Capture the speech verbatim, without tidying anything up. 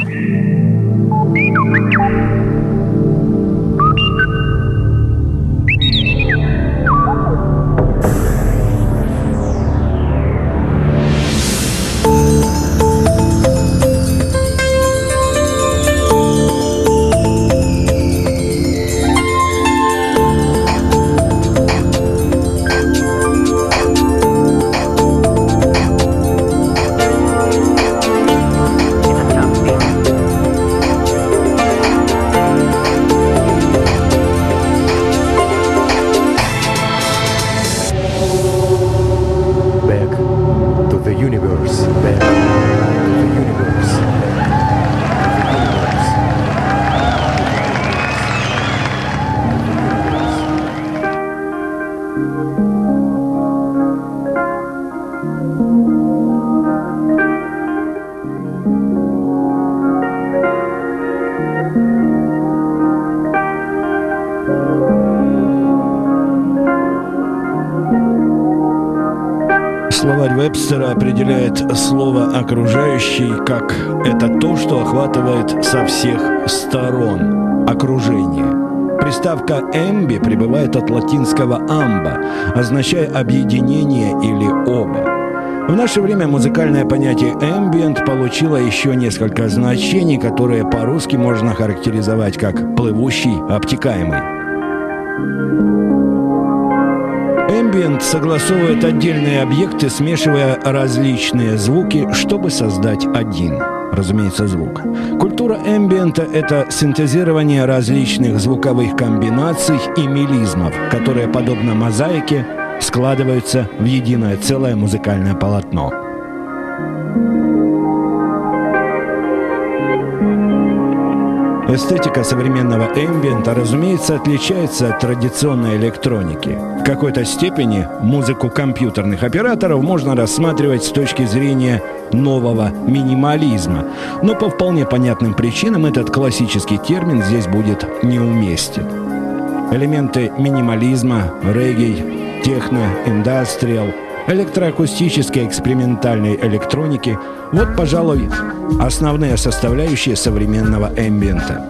Словарь Вебстера определяет слово «окружающий» как «это то, что охватывает со всех сторон окружение». Приставка «эмби» прибывает от латинского «амба», означая «объединение» или «оба». В наше время музыкальное понятие «эмбиент» получило еще несколько значений, которые по-русски можно характеризовать как «плывущий», «обтекаемый». Эмбиент согласовывает отдельные объекты, смешивая различные звуки, чтобы создать один, разумеется, звук. Культура эмбиента – это синтезирование различных звуковых комбинаций и мелизмов, которые, подобно мозаике, складываются в единое целое музыкальное полотно. Эстетика современного эмбиента, разумеется, отличается от традиционной электроники. В какой-то степени музыку компьютерных операторов можно рассматривать с точки зрения нового минимализма. Но по вполне понятным причинам этот классический термин здесь будет неуместен. Элементы минимализма, регги, техно, индастриал, электроакустической экспериментальной электроники – вот, пожалуй, основные составляющие современного эмбиента.